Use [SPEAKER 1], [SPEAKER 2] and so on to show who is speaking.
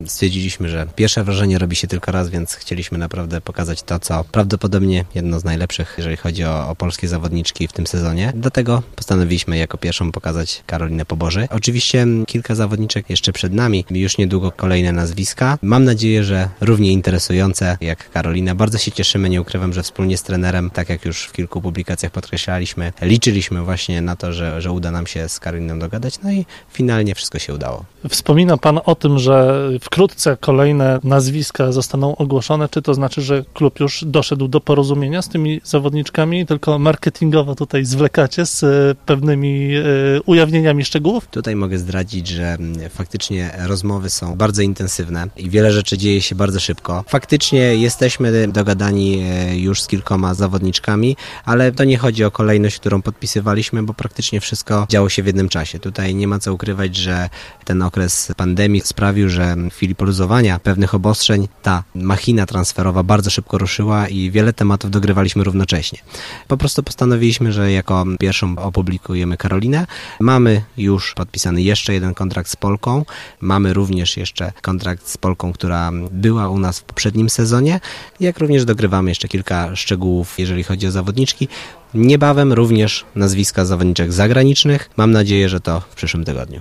[SPEAKER 1] Stwierdziliśmy, że pierwsze wrażenie robi się tylko raz, więc chcieliśmy naprawdę pokazać to, co prawdopodobnie jedno z najlepszych, jeżeli chodzi o polskie zawodniczki w tym sezonie. Dlatego postanowiliśmy jako pierwszą pokazać Karolinę Poboży. Oczywiście kilka zawodniczek jeszcze przed nami, już niedługo kolejne nazwiska. Mam nadzieję, że równie interesujące jak Karolina. Bardzo się cieszymy, nie ukrywam, że wspólnie z trenerem, tak jak już w kilku publikacjach podkreślaliśmy, liczyliśmy właśnie na to, że uda nam się z Karoliną dogadać, no i finalnie wszystko się udało.
[SPEAKER 2] Wspomina Pan o tym, że wkrótce kolejne nazwiska zostaną ogłoszone. Czy to znaczy, że klub już doszedł do porozumienia z tymi zawodniczkami, tylko marketingowo tutaj zwlekacie z pewnymi ujawnieniami szczegółów?
[SPEAKER 1] Tutaj mogę zdradzić, że faktycznie rozmowy są bardzo intensywne i wiele rzeczy dzieje się bardzo szybko. Faktycznie jesteśmy dogadani już z kilkoma zawodniczkami, ale to nie chodzi o kolejność, którą podpisywaliśmy, bo praktycznie wszystko działo się w jednym czasie. Tutaj nie ma co ukrywać, że ten okres pandemii sprawił, że w chwili poluzowania pewnych obostrzeń ta machina transferowa bardzo szybko ruszyła i wiele tematów dogrywaliśmy równocześnie. Po prostu postanowiliśmy, że jako pierwszą opublikujemy Karolinę. Mamy już podpisany jeszcze jeden kontrakt z Polką. Mamy również jeszcze kontrakt z Polką, która była u nas w poprzednim sezonie. Jak również dogrywamy jeszcze kilka szczegółów, jeżeli chodzi o zawodniczki. Niebawem również nazwiska zawodniczek zagranicznych. Mam nadzieję, że to w przyszłym tygodniu.